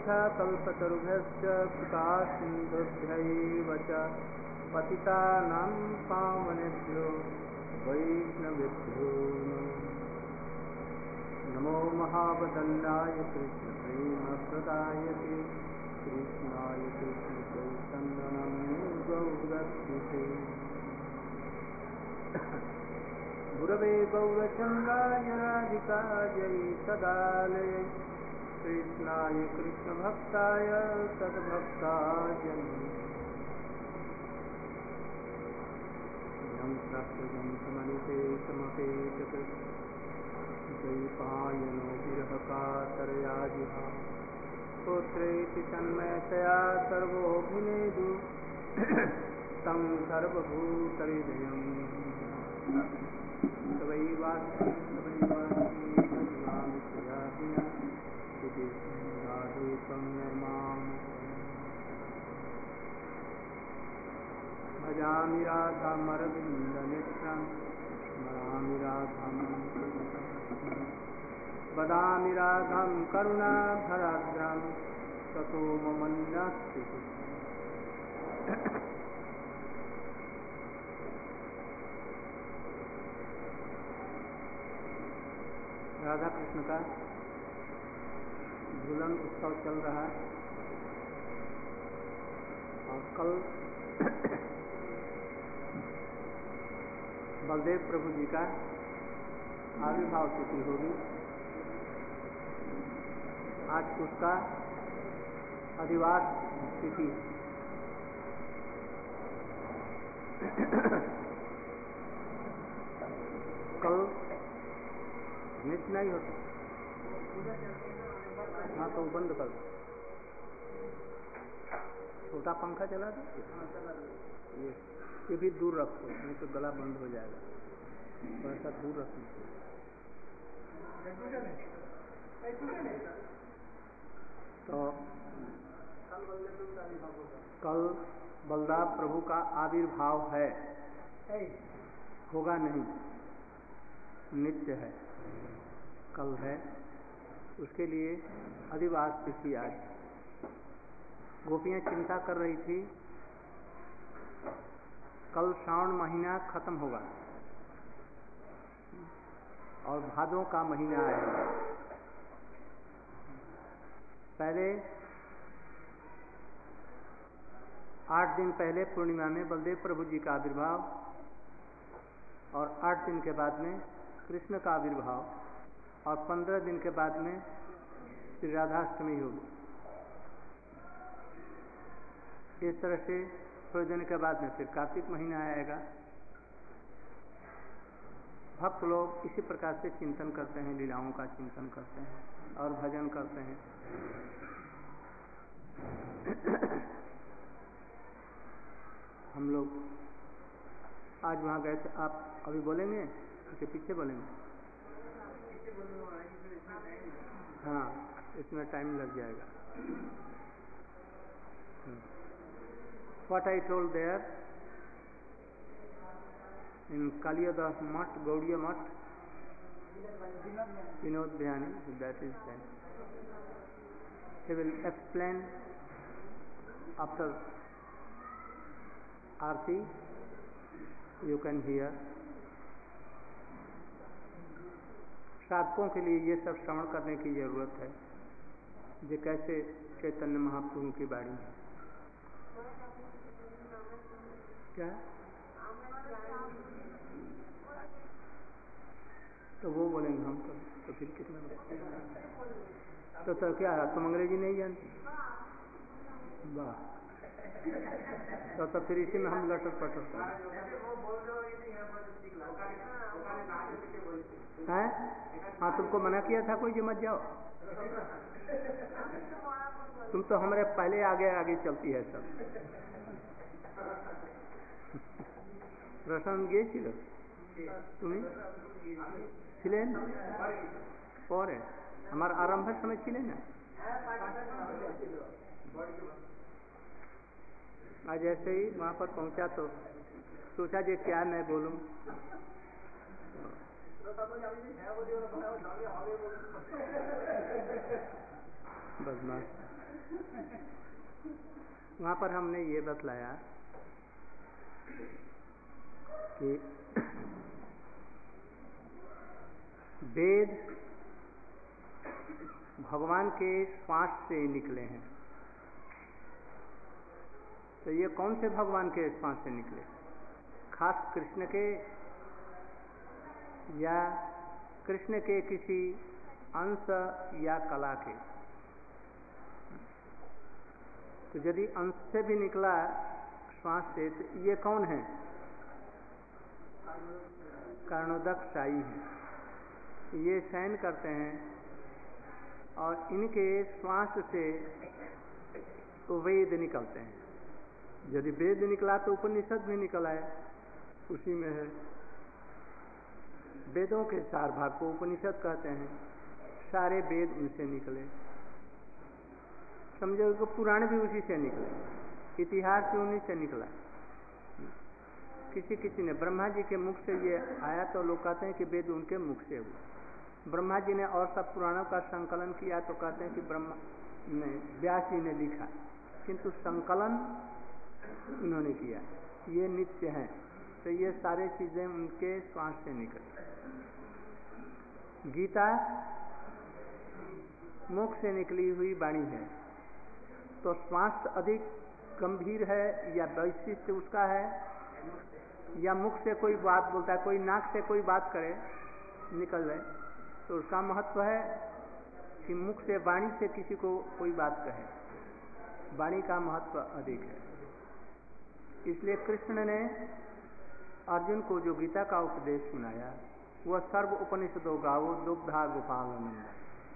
कल्पतरुभ्यश्च कृपासिन्धुभ्यैव च पतितानां पावनेभ्यो वैष्णवेभ्यो नमो महावदन्नाय कृष्णप्रेमप्रदायते कृष्णाय कृष्णचैतन्यनाम्ने गौरक्षिते गुरवे गौरचन्द्राय राधिकायै सदालये कृष्णाय कृष्णभक्ताय सद्भक्ताय यं प्राप्तजं समनिपेतमपेतकृत् द्वैपायनो विरहकातरया जिहा पुत्रेति तन्मयतया सर्वोऽभिनेदु तं सर्वभूतहृदयं तवैवास्मि भजामि त्वया विना राधे त्वं मां भजामि राधामरविन्दनेत्रं स्मरामि राधां वदामि राधां करुणाभराद्रां ततो ममन्यस्ति राधा कृष्ण का झूलन उत्सव चल रहा है और कल बलदेव प्रभु जी का आविर्भाव तिथि होगी। आज उसका अधिवास तिथि कल नित्य नहीं होता। हाँ तो बंद कर दो, छोटा पंखा चला दो, ये भी दूर रखो नहीं तो गला बंद हो जाएगा। थोड़ा सा दूर रखो। तो कल बलदाव प्रभु का आविर्भाव है, होगा नहीं, नित्य है, कल है। उसके लिए अधिवास तिथि आज। गोपियां चिंता कर रही थी कल श्रावण महीना खत्म होगा और भादों का महीना आएगा। पहले 8 दिन पहले पूर्णिमा में बलदेव प्रभु जी का आविर्भाव और 8 दिन के बाद में कृष्ण का आविर्भाव और 15 दिन के बाद में श्री राधाष्टमी होगी। इस तरह से थोड़े दिन के बाद में फिर कार्तिक महीना आएगा। भक्त लोग इसी प्रकार से चिंतन करते हैं, लीलाओं का चिंतन करते हैं और भजन करते हैं। हम लोग आज वहाँ गए थे। आप अभी बोलेंगे उसके पीछे बोलेंगे? हाँ, इसमें टाइम लग जाएगा। What I told there in Kaliyadas Math, Gaudiya Math, Vinod Bhayani, that is then. He will explain after Aarti, you can hear. साधकों के लिए ये सब श्रवण करने की जरूरत है, जो कैसे चैतन्य महाप्रभु की बाणी है। क्या तो वो बोलेंगे हम तो फिर कितना तो क्या तुम अंग्रेजी नहीं जानते? वाह, तो फिर इसी में हम लटर पटर हैं। हाँ, तुमको मना किया था कोई जो मत जाओ। तुम तो हमारे पहले आगे आगे चलती है सब। प्रशांत गए तुम्हें ছিলেন পরে আমার আরম্ভের সময় ছিলেন না। आज ऐसे ही वहाँ पर पहुँचा तो सोचा जे क्या मैं बोलूँ। बदमाश वहाँ पर हमने ये बतलाया कि वेद भगवान के श्वास से निकले हैं। तो ये कौन से भगवान के श्वास से निकले? खास कृष्ण के या कृष्ण के किसी अंश या कला के? तो यदि अंश से भी निकला श्वास से, तो ये कौन है? कर्णोदक शाही हैं। ये शयन करते हैं और इनके श्वास से वेद निकलते हैं। यदि वेद निकला तो उपनिषद भी निकला है, उसी में है। वेदों के 4 भाग को उपनिषद कहते हैं। सारे वेद उनसे निकले। समझो कि पुराण भी उसी से निकले, इतिहास भी उन्हीं से निकला। किसी ने ब्रह्मा जी के मुख से ये आया तो लोग कहते हैं कि वेद उनके मुख से हुआ। ब्रह्मा जी ने और सब पुराणों का संकलन किया तो कहते हैं कि ब्रह्मा ने, व्यास जी ने लिखा, किंतु संकलन उन्होंने किया। ये नित्य हैं, तो ये सारे चीजें उनके श्वास से निकली। गीता मुख से निकली हुई वाणी है, तो श्वास अधिक गंभीर है या वैशिष्ट उसका है, या मुख से कोई बात बोलता है, कोई नाक से कोई बात करे निकल जाए तो उसका महत्व है कि मुख से वाणी से किसी को कोई बात कहे, वाणी का महत्व अधिक है। इसलिए कृष्ण ने अर्जुन को जो गीता का उपदेश सुनाया वह सर्व उपनिषदों गावो दुग्धा गोपालनंद।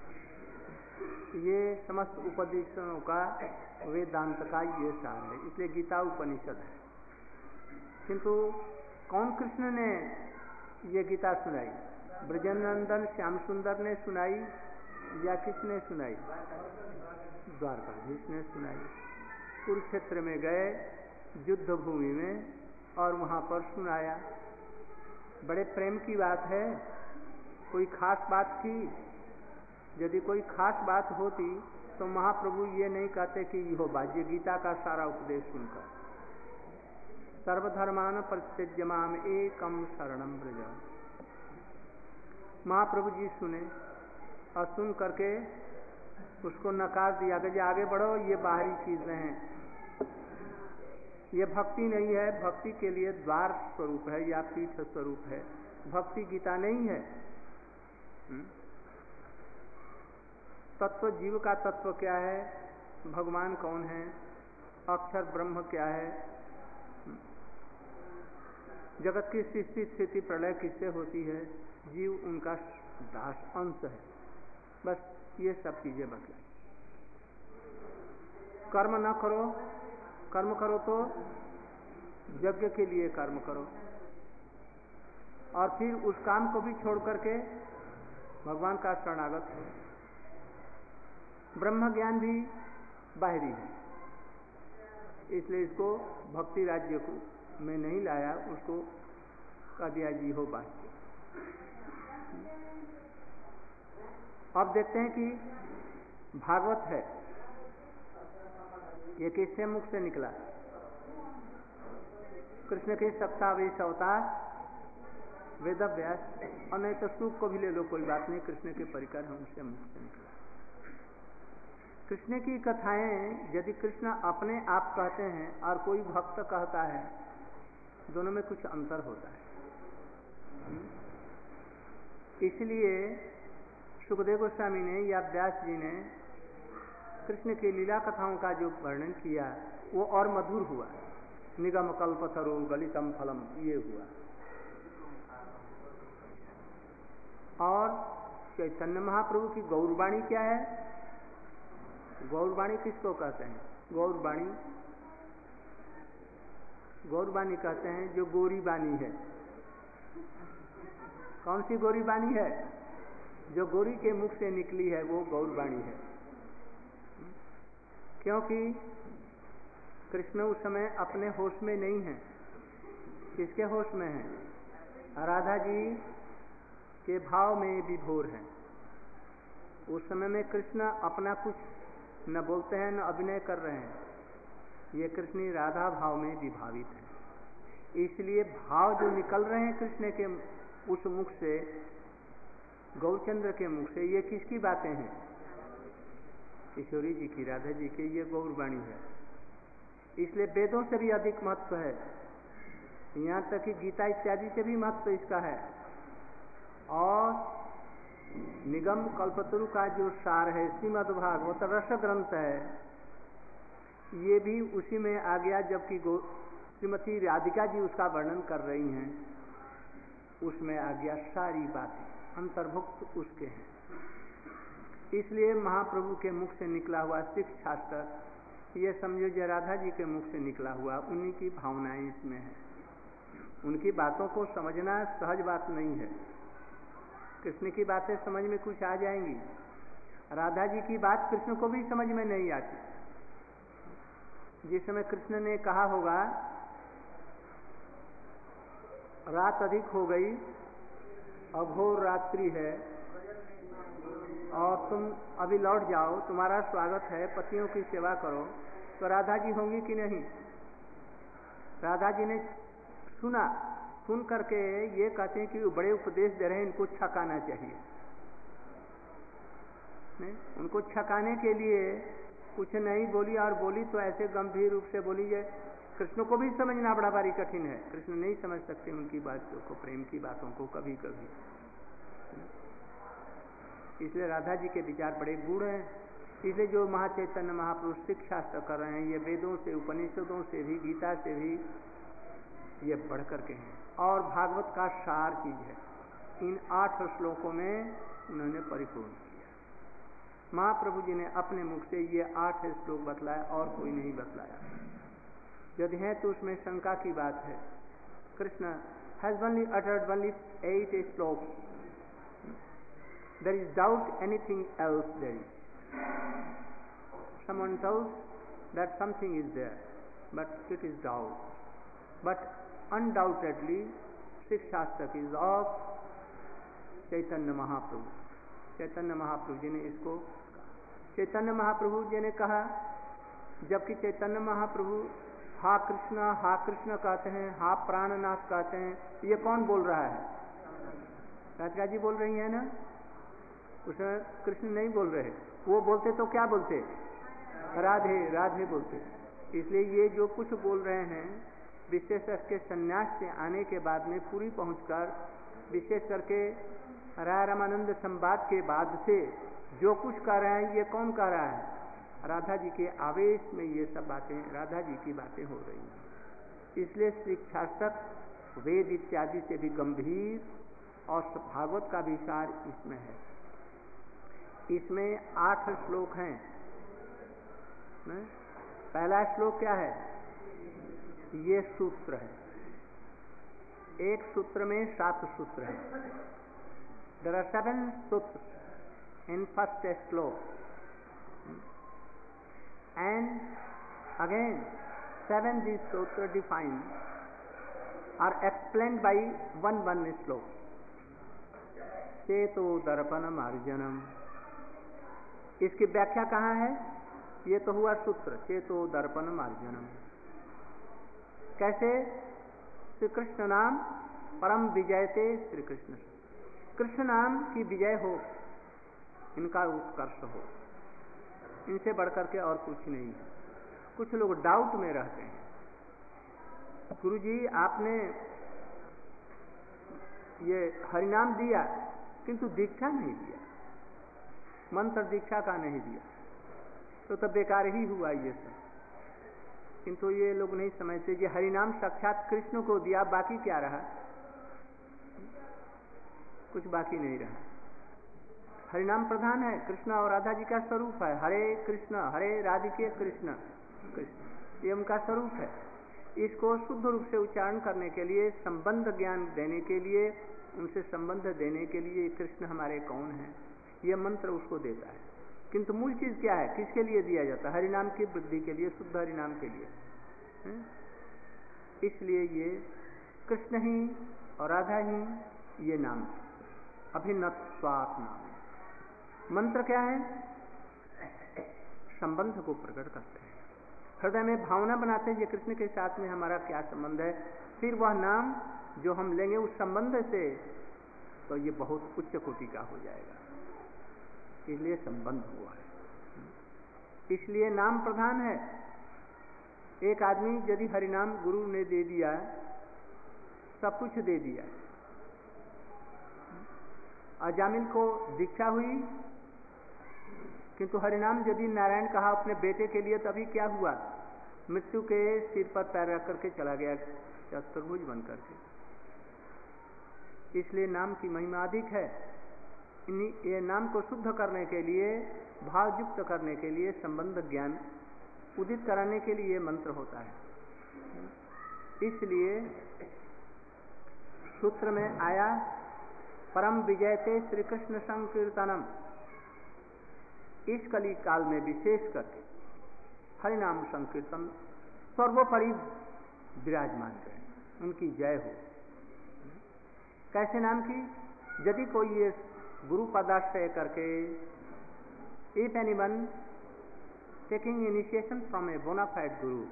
ये समस्त उपदेशों का वेदांत का ये सार है, इसलिए गीता उपनिषद है। किंतु कौन कृष्ण ने ये गीता सुनाई? ब्रजनंदन श्याम सुंदर ने सुनाई या किसने सुनाई? द्वारकाधीश ने सुनाई। कुरुक्षेत्र में गए युद्ध भूमि में और वहाँ पर सुनाया। बड़े प्रेम की बात है। कोई खास बात थी? यदि कोई खास बात होती तो महाप्रभु ये नहीं कहते कि यो बाज्य गीता का सारा उपदेश सुनकर। सर्वधर्मान परित्यज्य माम एकम शरणम व्रज। महाप्रभु जी सुने और सुन करके उसको नकार दिया कि आगे बढ़ो, ये बाहरी चीजें हैं, ये भक्ति नहीं है। भक्ति के लिए द्वार स्वरूप है या पीठ स्वरूप है, भक्ति गीता नहीं है। तत्व जीव का तत्व क्या है, भगवान कौन है, अक्षर ब्रह्म क्या है, जगत की सृष्टि स्थिति प्रलय किससे होती है, जीव उनका दास अंश है। बस ये सब चीजें बतलाई। कर्म न करो, कर्म करो तो यज्ञ के लिए कर्म करो, और फिर उस काम को भी छोड़ करके भगवान का शरणागत हो। ब्रह्म ज्ञान भी बाहरी है, इसलिए इसको भक्ति राज्य को में नहीं लाया, उसको कह दिया जी हो बात। अब देखते हैं कि भागवत है, ये किससे मुख से निकला? कृष्ण के 27 अवतार वेद व्यास, और नहीं तो सूख को भी ले लो, कोई बात नहीं, कृष्ण के परिकर है, उनसे मुख से निकला। कृष्ण की कथाएं यदि कृष्ण अपने आप कहते हैं और कोई भक्त कहता है, दोनों में कुछ अंतर होता है। इसलिए सुखदेव गोस्वामी ने या व्यास जी ने कृष्ण की लीला कथाओं का जो वर्णन किया वो और मधुर हुआ। निगम कल्पतरु गलितम फलम, ये हुआ। और चैतन्य महाप्रभु की गौरवाणी क्या है? गौरवाणी किसको कहते हैं? गौरवाणी कहते हैं जो गोरी बानी है। कौन सी गोरी बानी है? जो गोरी के मुख से निकली है वो गौरवाणी है। क्योंकि कृष्ण उस समय अपने होश में नहीं है। किसके होश में है? राधा जी के भाव में विभोर है। उस समय में कृष्ण अपना कुछ न बोलते हैं न अभिनय कर रहे हैं, ये कृष्ण राधा भाव में विभावित है। इसलिए भाव जो निकल रहे हैं कृष्ण के उस मुख से, गौरचंद्र के मुख से, ये किसकी बातें हैं? किशोरी जी की, राधा जी की, ये गौरवाणी है। इसलिए वेदों से भी अधिक महत्व है, यहाँ तक कि गीता इत्यादि से भी महत्व इसका है। और निगम कल्पतरु का जो सार है, श्रीमद् भागवत रस ग्रंथ है, ये भी उसी में आ गया। जबकि श्रीमती राधिका जी उसका वर्णन कर रही हैं, उसमें आ गया सारी बातें, अंतर्भुक्त उसके हैं। इसलिए महाप्रभु के मुख से निकला हुआ सिख शास्त्र, ये समझो जो राधा जी के मुख से निकला हुआ, उन्हीं की भावनाएं इसमें है। उनकी बातों को समझना सहज बात नहीं है। कृष्ण की बातें समझ में कुछ आ जाएंगी, राधा जी की बात कृष्ण को भी समझ में नहीं आती। जिस समय कृष्ण ने कहा होगा रात अधिक हो गई, अघोर रात्रि है और तुम अभी लौट जाओ, तुम्हारा स्वागत है, पतियों की सेवा करो, तो राधा जी होंगी कि नहीं? राधा जी ने सुना, सुन करके ये कहते हैं कि वो बड़े उपदेश दे रहे हैं, इनको छकाना चाहिए। नहीं? उनको छकाने के लिए कुछ नहीं बोली, और बोली तो ऐसे गंभीर रूप से बोली है, कृष्ण को भी समझना बड़ा भारी कठिन है। कृष्ण नहीं समझ सकते उनकी बातों को, प्रेम की बातों को कभी कभी। इसलिए राधा जी के विचार बड़े गूढ़ हैं। इसलिए जो महाचैतन्य महापुरुष सिख शास्त्र कर रहे हैं, ये वेदों से, उपनिषदों से भी, गीता से भी ये बढ़ करके हैं। और भागवत का सार चीज है, इन 8 श्लोकों में उन्होंने परिपूर्ण किया। महाप्रभु जी ने अपने मुख से ये 8 श्लोक बतलाया, और कोई नहीं बतलाया। यदि है तो उसमें शंका की बात है। Krishna has only uttered only 8 shlokas. There is doubt anything else there is. Someone tells that something is there, but it is doubt. But undoubtedly, Sikh Shastra is of Chaitanya Mahaprabhu. Chaitanya Mahaprabhu ji ने इसको, चैतन्य महाप्रभु जी ने कहा, जबकि चैतन्य महाप्रभु हा कृष्ण कहते हैं, हा प्राणनाथ कहते हैं, ये कौन बोल रहा है? राधिका जी बोल रही है ना, उसमें कृष्ण नहीं बोल रहे। वो बोलते तो क्या बोलते? राधे राधे बोलते। इसलिए ये जो कुछ बोल रहे हैं, विशेष करके संन्यास से आने के बाद में पूरी पहुंचकर, विशेष करके राय रामानंद संवाद के बाद से जो कुछ कह रहे हैं, ये कौन कह रहा है? राधा जी के आवेश में ये सब बातें, राधा जी की बातें हो रही हैं। इसलिए शिक्षाशक वेद इत्यादि से भी गंभीर, और भागवत का भी सार इसमें है। इसमें 8 श्लोक हैं। पहला श्लोक क्या है? ये सूत्र है। एक सूत्र में 7 सूत्र हैं। There are 7 sutras in first श्लोक, and again 7 these sutra defined are explained by one श्लोक। चेतो दर्पणम अर्जनम, इसकी व्याख्या कहाँ है? ये तो हुआ सूत्र, चेतो दर्पणम अर्जनम। कैसे? श्री कृष्ण नाम परम विजयते श्री कृष्ण, कृष्ण नाम की विजय हो, इनका उत्कर्ष हो, इनसे बढ़कर के और कुछ नहीं है। कुछ लोग डाउट में रहते हैं, गुरुजी आपने ये हरिनाम दिया किंतु दीक्षा नहीं दिया, मंत्र दीक्षा का नहीं दिया, तो तब बेकार ही हुआ ये सब। किंतु ये लोग नहीं समझते कि हरिनाम साक्षात कृष्ण को दिया, बाकी क्या रहा? कुछ बाकी नहीं रहा। हरिनाम प्रधान है, कृष्ण और राधा जी का स्वरूप है। हरे कृष्ण हरे राधिके कृष्ण कृष्ण, ये उनका स्वरूप है। इसको शुद्ध रूप से उच्चारण करने के लिए, संबंध ज्ञान देने के लिए, उनसे संबंध देने के लिए कृष्ण हमारे कौन है, ये मंत्र उसको देता है। किंतु मूल चीज क्या है? किसके लिए दिया जाता है? हरिनाम की वृद्धि के लिए, शुद्ध हरिनाम के लिए। इसलिए ये कृष्ण ही और राधा ही ये नाम अभिन्नत्वात् नाम। मंत्र क्या है? संबंध को प्रकट करते हैं, हृदय में भावना बनाते हैं ये कृष्ण के साथ में हमारा क्या संबंध है। फिर वह नाम जो हम लेंगे उस संबंध से, तो ये बहुत उच्च कोटि का हो जाएगा, इसलिए संबंध हुआ है। इसलिए नाम प्रधान है। एक आदमी यदि हरिनाम गुरु ने दे दिया, सब कुछ दे दिया, अजामिल को दीक्षा हुई, किंतु हरिनाम यदि नारायण कहा अपने बेटे के लिए, तभी क्या हुआ, मृत्यु के सिर पर पैर रख करके चला गया चतुर्भुज बन करके। इसलिए नाम की महिमा अधिक है। ये नाम को शुद्ध करने के लिए, भावयुक्त करने के लिए, संबंध ज्ञान उदित कराने के लिए मंत्र होता है। इसलिए सूत्र में आया परम विजयते श्री कृष्ण संकीर्तनम। इस कली काल में विशेष करके हरिनाम संकीर्तन सर्वोपरि विराजमान है, उनकी जय हो। कैसे नाम की? यदि कोई ये गुरु पदाश्रय करके, if anyone taking initiation from a bona fide guru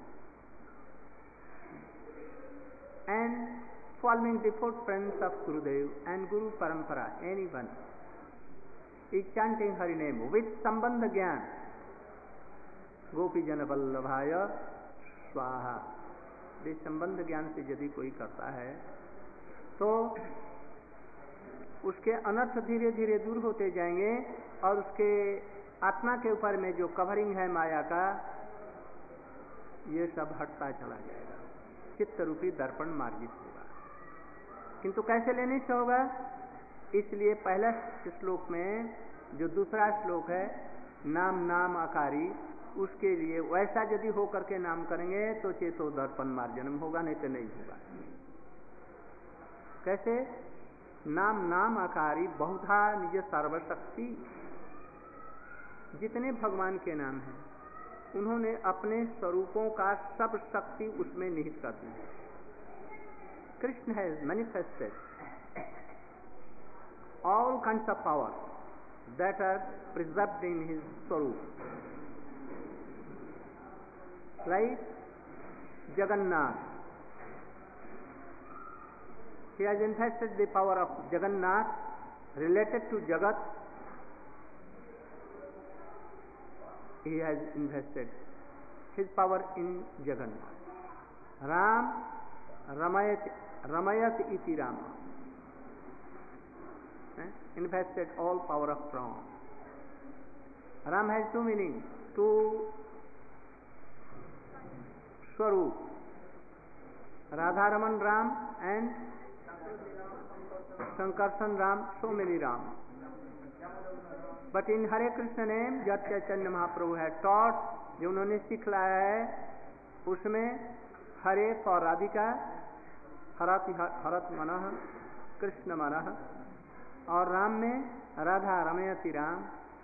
and following the footprints of Gurudev and Guru Parampara, anyone is chanting Hari name with Sambandha Gyan, Gopi Jana Vallabhaya Swaha, this संबंध ज्ञान से यदि कोई करता है तो उसके अनर्थ धीरे धीरे दूर होते जाएंगे और उसके आत्मा के ऊपर में जो कवरिंग है माया का, ये सब हटता चला जाएगा, चित्त रूपी दर्पण मार्जित होगा। किंतु कैसे लेने से होगा? इसलिए पहला श्लोक में जो दूसरा श्लोक है नाम नाम आकारी, उसके लिए वैसा यदि हो करके नाम करेंगे तो चेतो दर्पण मार्जनम होगा, नहीं तो नहीं होगा। कैसे? नाम नाम आकारी बहुधा निज सर्वशक्ति। जितने भगवान के नाम हैं उन्होंने अपने स्वरूपों का सब शक्ति उसमें निहित कर दी है। Krishna has manifested all kinds of power that are preserved in his Swarup. Like Jagannath, he has invested the power of Jagannath related to Jagat. He has invested his power in Jagannath. Ram Ramayat iti Rama, invested all power of Ram. Ram has two meanings, two Swarup, Radharaman Ram and Sankarsan Ram, so many Ram. But in Hare Krishna name, Jat Chaitanya Mahaprabhu had taught, जो उन्होंने सिखलाया है, उसमें हरे और राधिका, हरत मनः कृष्ण मनः, और राम में Radha रमयति Ram.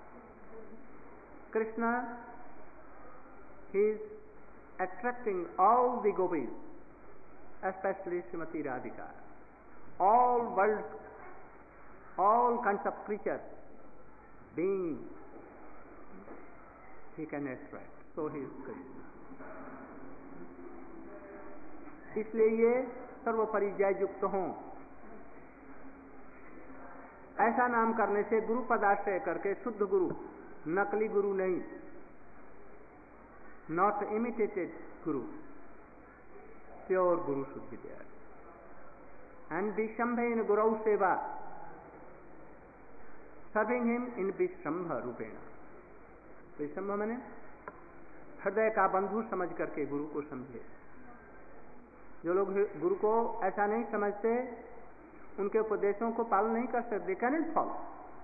Krishna he is attracting all the gopis, especially Srimati Radhika, all worlds, all kinds of creatures, beings, he can attract, so he is Krishna. इसलिए ये सर्वपरिजय युक्त हों, ऐसा नाम करने से गुरु पदाश्रय करके शुद्ध गुरु, नकली गुरु नहीं, not imitated guru, pure guru should be there. And Vishambha Gurau Seva, serving him in Vishambha Rupena. Vishambha मैंने हृदय का बंधु समझ करके गुरु को समझे। जो लोग गुरु को ऐसा नहीं समझते, उनके उपदेशों को पालन नहीं कर सकते, कैन नॉट फॉलो।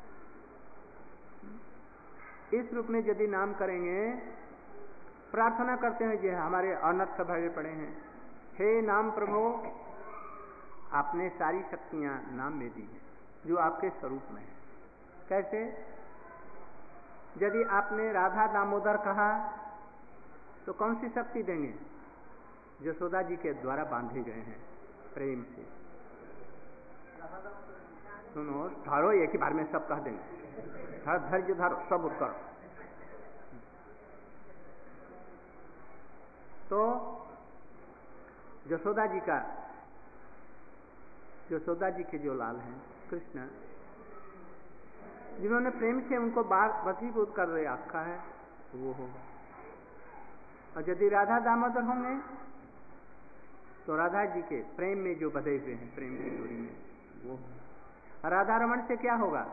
इस रूप में यदि नाम करेंगे, प्रार्थना करते हैं, जो हमारे अनर्थ भरे पड़े हैं, हे नाम प्रभु, आपने सारी शक्तियां नाम में दी हैं जो आपके स्वरूप में है। कैसे? यदि आपने राधा दामोदर कहा तो कौन सी शक्ति देंगे? यशोदा जी के द्वारा बांधे गए हैं प्रेम से। सुनो, धारो, एक ही बार में सब कह देंगे, धैर्य धारो, सब करो। तो यशोदा जी के जो लाल हैं कृष्ण, जिन्होंने प्रेम से उनको वशीभूत कर रखा है, वो होगा। और यदि राधा दामोदर होंगे तो राधा जी के प्रेम में जो बधे हुए हैं, प्रेम की डोरी में, वो होगा। राधा रमण से क्या होगा?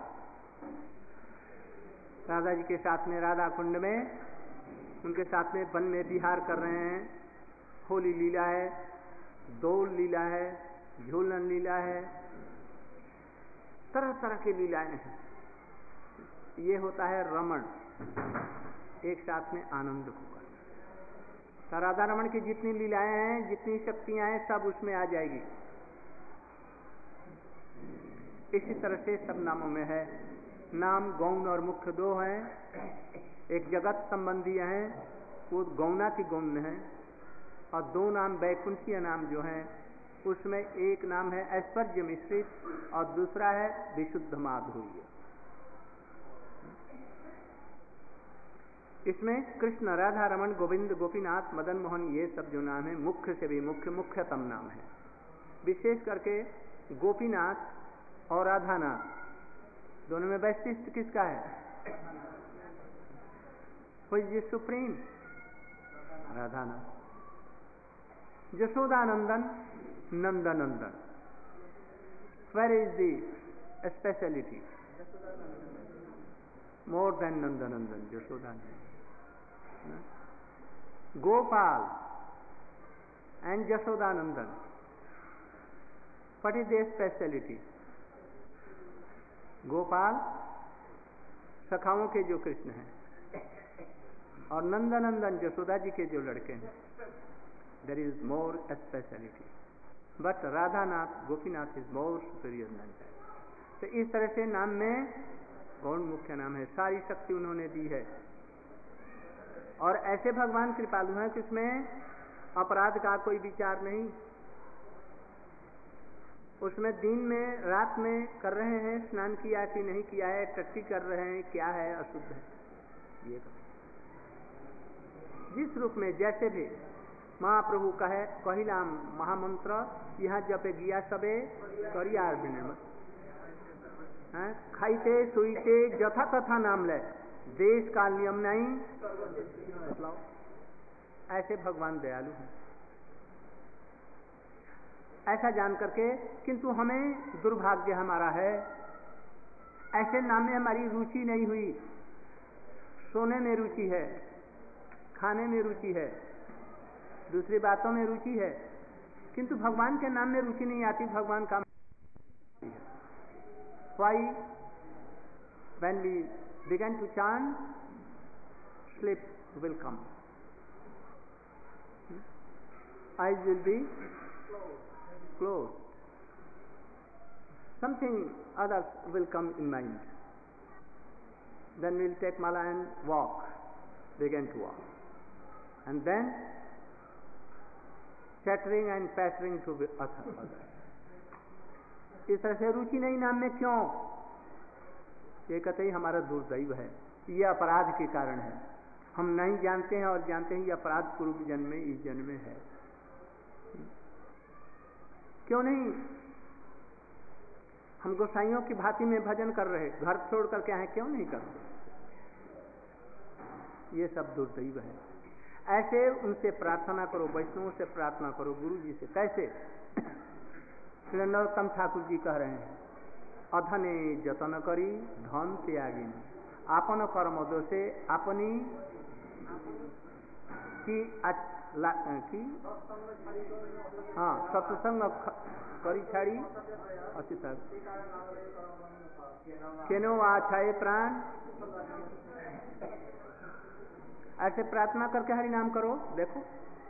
राधा जी के साथ में राधा कुंड में, उनके साथ में वन में विहार कर रहे हैं। होली लीला है, दौड़ लीला है, झूलन लीला है, तरह तरह की लीलाएं हैं। ये होता है रमण, एक साथ में आनंद होगा। तो राधा रमण की जितनी लीलाएं हैं, जितनी शक्तियां हैं, सब उसमें आ जाएगी। इसी तरह से सब नामों में है। नाम गौण और मुख्य दो हैं। एक जगत संबंधी हैं, वो गौणाति गौण है, और दो नाम वैकुंठीय नाम जो हैं, उसमें एक नाम है ऐश्वर्य मिश्रित और दूसरा है विशुद्ध माधुर्य। इसमें कृष्ण, राधा रमण, गोविंद, गोपीनाथ, मदन मोहन, ये सब जो नाम है मुख्य से भी मुख्यतम नाम है। विशेष करके गोपीनाथ और राधानाथ दोनों में वैशिष्ट किसका है? कोई जी supreme? Radhanath. Yashodanandan, Nandanandan, where is the speciality? More than Nandanandan, Yashodanandan. Gopal and Yashodanandan, what is there speciality? Gopal सखाओं के जो कृष्ण हैं, और नंदनंदन यशोदा जी के जो लड़के हैं। There is more speciality, but Radhanath, Gopinath is more superior नाम। तो इस तरह से नाम में गौण मुख्य नाम है। सारी शक्ति उन्होंने दी है, और ऐसे भगवान कृपालु हैं कि उसमें अपराध का कोई विचार नहीं। उसमें दिन में रात में कर रहे हैं, स्नान किया कि नहीं किया है, टट्टी कर रहे हैं, क्या है, अशुद्ध है, ये जिस रूप में जैसे भी महाप्रभु कहे कहिलाम महामंत्र, यहाँ जपे गिया सबे करियार बिने, खाइते सोईते जथा तथा नाम ले, देश काल नियम नहीं बतलाओ। ऐसे भगवान दयालु हैं, ऐसा जान करके। किंतु हमें दुर्भाग्य हमारा है, ऐसे नाम में हमारी रुचि नहीं हुई। सोने में रुचि है, खाने में रुचि है, दूसरी बातों में रुचि है, किंतु भगवान के नाम में रुचि नहीं आती। भगवान का Why? When we begin to chant, sleep will come. Eyes will be closed. Something others will come in mind. Then we'll take mala and walk, begin to walk. And then chattering and pattering to others. इस तरह से रुचि नहीं नाम में। क्यों? ये कहते ही हमारा दुर्दैव है, ये अपराध के कारण है। हम नहीं जानते हैं, और जानते हैं ये अपराध पूर्व जन्म में, इस जन्म में है। क्यों नहीं? हम गोसाइयों की भांति में भजन कर रहे, घर छोड़ करके आए, क्यों नहीं कर रहे? ये सब दुर्दैव है। ऐसे उनसे प्रार्थना करो, वैष्णवों से प्रार्थना करो, गुरु जी से। कैसे? श्री नरोत्तम ठाकुर जी कह रहे हैं, अधने जतन करी धन त्यागिनी, आपन कर्म दोषे अपनी की हाँ सत्संग करी छाड़ी अचित केनो आछाए प्राण। ऐसे प्रार्थना करके हरि नाम करो। देखो,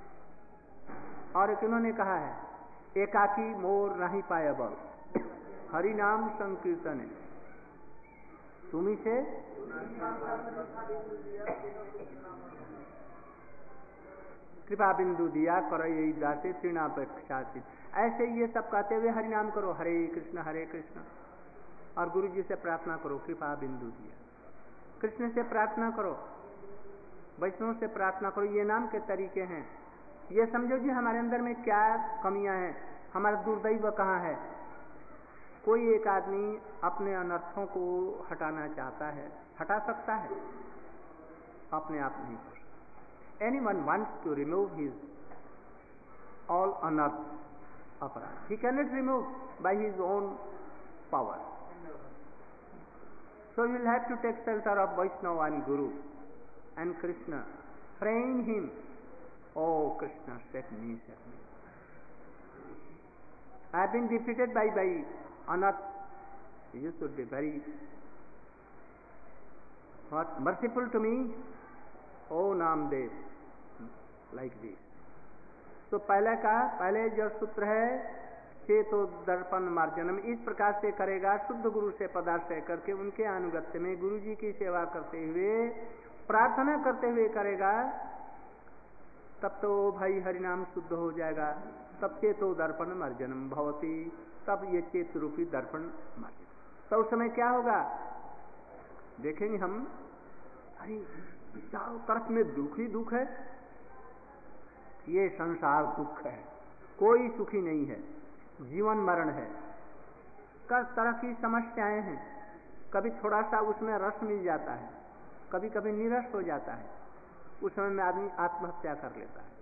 और किन्होंने कहा है, एकाकी मोर नहीं पाए बल, हरि नाम संकीर्तन तुम्ही से। कृपा बिंदु दिया करई दासे तृणापेक्षाचित। ऐसे ये सब कहते हुए हरि नाम करो, हरे कृष्ण, और गुरु जी से प्रार्थना करो, कृपा बिंदु दिया। कृष्ण से प्रार्थना करो, वैष्णव से प्रार्थना करो। ये नाम के तरीके हैं। ये समझो जी हमारे अंदर में क्या कमियां हैं, हमारा दुर्दैव कहाँ है। कोई एक आदमी अपने अनर्थों को हटाना चाहता है, हटा सकता है, अपने आप नहीं कर सकता। Anyone wants to remove his all unearth aparat. He cannot remove by his own power. So you will have to take shelter of Vaishnava and Guru and Krishna, praying him, "Oh Krishna, save me, save me. I have been defeated by unearth. You should be very merciful to me, oh Namdev," like this. तो पहले जो सूत्र है, चेतो दर्पण मार्जनम, इस प्रकार से करेगा। शुद्ध गुरु से पदाश्रय करके उनके अनुगत्य में गुरु जी की सेवा करते हुए, प्रार्थना करते हुए करेगा, तब तो भाई हरिनाम शुद्ध हो जाएगा। तब चेतो दर्पण मार्जनम भवती, तब ये चेत रूपी दर्पण मार्जन। तो उस समय क्या होगा देखेंगे हम, अरे चारों तरफ में दुख ही दुख है, ये संसार दुख है, कोई सुखी नहीं है, जीवन मरण है, कई तरह की समस्याएं हैं। कभी थोड़ा सा उसमें रस मिल जाता है, कभी कभी निरस हो जाता है, उस समय में आदमी आत्महत्या कर लेता है।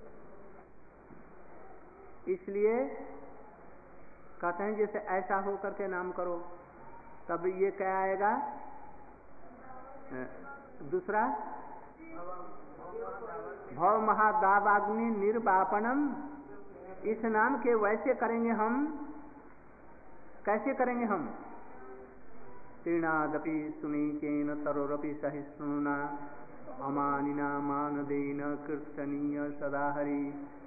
इसलिए कहते हैं जैसे ऐसा हो करके नाम करो, तब ये क्या आएगा, दूसरा भव महादावाग्नि निर्वापणम। इस नाम के वैसे करेंगे हम, कैसे करेंगे हम, तीर्णादपि सुनीचेन तरोरपि सहिष्णुना अमानिना मानदेन कीर्तनीय सदा हरि।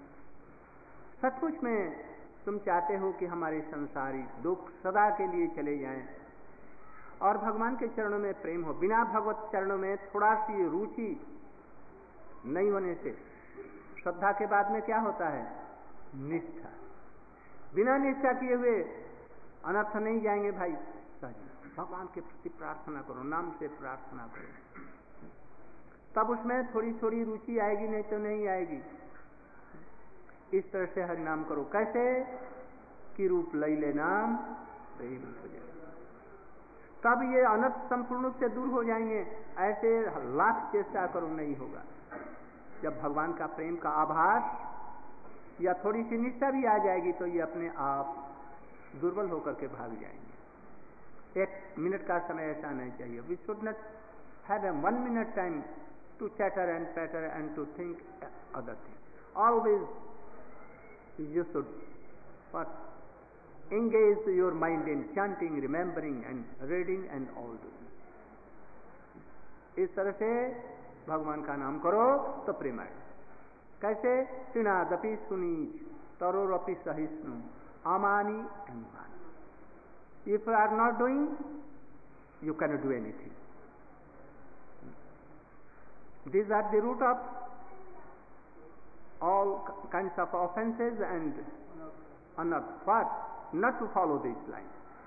सचमुच में तुम चाहते हो कि हमारे संसारी दुख सदा के लिए चले जाएं और भगवान के चरणों में प्रेम हो। बिना भगवत चरणों में थोड़ा सी रुचि नहीं होने से श्रद्धा के बाद में क्या होता है, निष्ठा। बिना निष्ठा किए हुए अनर्थ नहीं जाएंगे भाई। भगवान के प्रति प्रार्थना करो, नाम से प्रार्थना करो, तब उसमें थोड़ी थोड़ी रुचि आएगी, नहीं तो नहीं आएगी। इस तरह से हरिनाम करो। कैसे कि रूप लई ले नाम प्रेम हो जाए, तब ये अनर्थ संपूर्ण रूप से दूर हो जाएंगे। ऐसे लाख चेष्टा करो, नहीं होगा। जब भगवान का प्रेम का आभास या थोड़ी सी निष्ठा भी आ जाएगी तो ये अपने आप दुर्बल होकर के भाग जाएंगे। 1 मिनट का समय ऐसा नहीं चाहिए। We should not have a 1 minute time to chatter and patter and to think other thing. Always you should engage your mind in chanting, remembering and reading and all this. इस तरह से भगवान का नाम करो तो प्रेम आए। कैसे, तृणादपि सुनीच तरोरपि सहिष्णु अमानी एंड मानी। If you are not doing, you can do anything. These are the root of all kinds of offenses and unearth. What? Not to follow this line.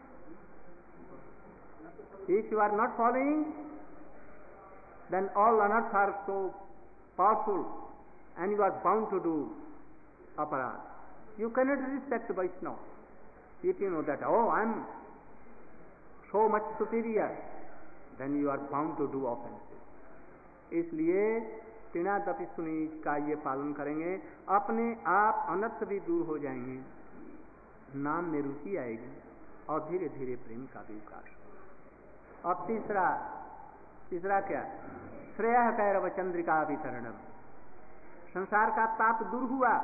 If you are not following, then all unearths are so powerful and you are bound to do aparad. You cannot respect Vaishnava. If you know that, oh, I am so much superior, then you are bound to do offenses. इसलिए तीनादपि सुनीच का ये पालन करेंगे, अपने आप अनर्थ भी दूर हो जाएंगे, नाम में रुचि आएगी और धीरे धीरे प्रेम का भी विकास। और तीसरा क्या, श्रेय कैरव चंद्रिका वितरणम। संसार का ताप दूर हुआ,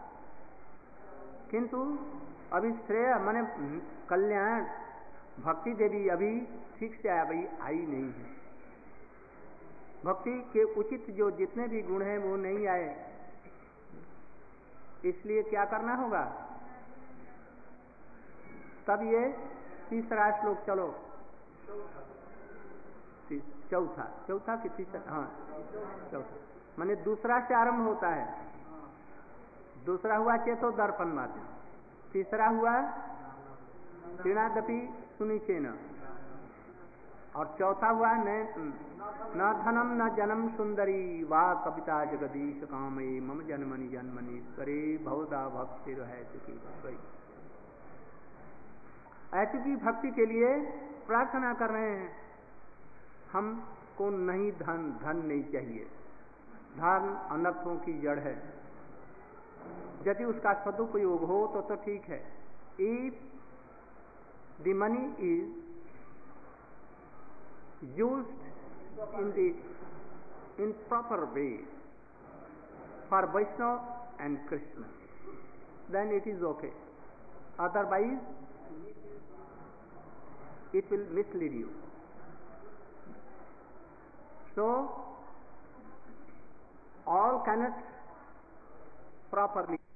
किंतु अभी श्रेय माने कल्याण, भक्ति देवी अभी ठीक से अभी आई नहीं है। भक्ति के उचित जो जितने भी गुण हैं वो नहीं आए। इसलिए क्या करना होगा, तब ये तीसरा श्लोक, चलो चौथा कि तीसरा, हाँ चौथा, माने दूसरा से आरंभ होता है। दूसरा हुआ चेतो दर्पण माध्यम, तीसरा हुआ तीर्णादपि सुनिचेन, और चौथा हुआ न धनम न जनम सुंदरी वा कविता जगदीश कामये मम जन्मनि जन्मनि करे भवदा भक्ति है चुकी गई। ऐसी भक्ति के लिए प्रार्थना कर रहे हैं। हमको नहीं धन नहीं चाहिए। धन अनर्थों की जड़ है। यदि उसका सदुपयोग हो तो ठीक है। If the money is used in proper way for Vaishnava and Krishna, then it is okay. Otherwise, it will mislead you. So, all cannot properly